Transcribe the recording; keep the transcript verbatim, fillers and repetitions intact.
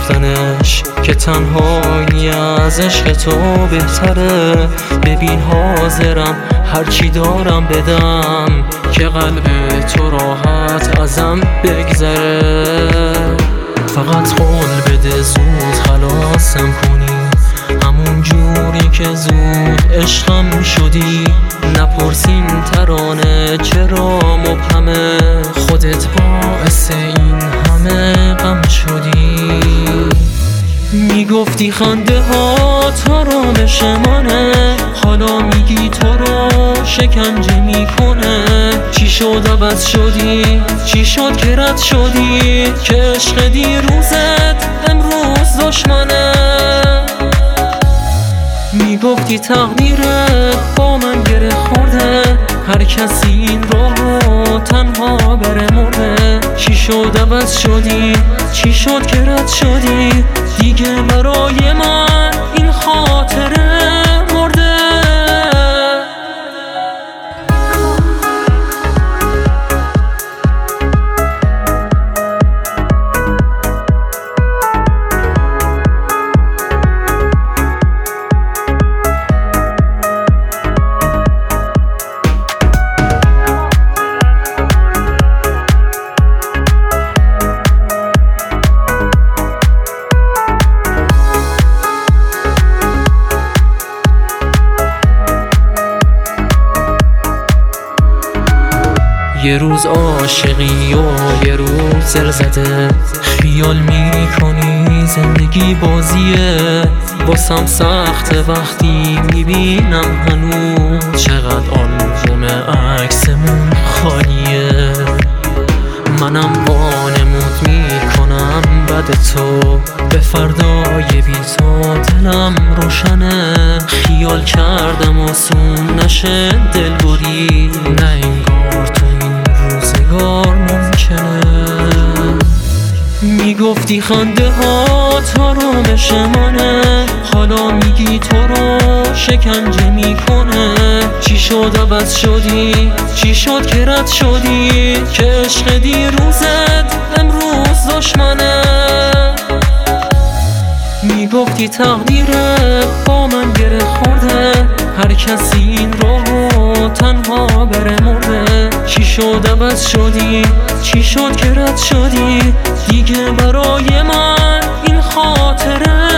گفتنش که تنهایی از عشق تو بهتره. ببین حاضرم هرچی دارم بدم که قلب تو راحت ازم بگذره. فقط قول بده زود خلاصم کنی، همون جوری که زود عشقم شدی. نپرسین ترانه چرا مبهمه، خودت باعث این همه غم شدی. میگفتی خنده ها آرامش منه، حالا میگی تو رو شکنجه میکنه. چی شد عوض شدی؟ چی شد که رد شدی؟ که عشق دیروزت امروز دشمنه. میگفتی تقدیرت با من گره خورده، هر کسی این راهو تنها بره مرده. چی شد عوض شدی؟ چی شد که رد شدی؟ دیگه برای من این خاطره مرده. یه روز عاشقی و یه روز زلزده، خیال میکنی زندگی بازیه. واسم سخت وقتی میبینم هنوز چقدر آلبوم عکسمون خالیه. منم وانمود میکنم بعد تو، به فردای بی تو دلم روشنه. خیال کردم آسون نشه دلبری، نه انگار تو این روزگار ممکنه. میگفتی خنده ها آرامش منه، حالا میگی تو رو شکنجه میکنه. چی شد عوض شدی؟ چی شد که رد شدی؟ که عشق دیروزت امروز دشمنه. میگفتی تقدیرت با من گره خورده، هر کسی این راهو تنها بره مرده. چی شد عوض شدی؟ چی شد که رد شدی؟ دیگه برای من این خاطره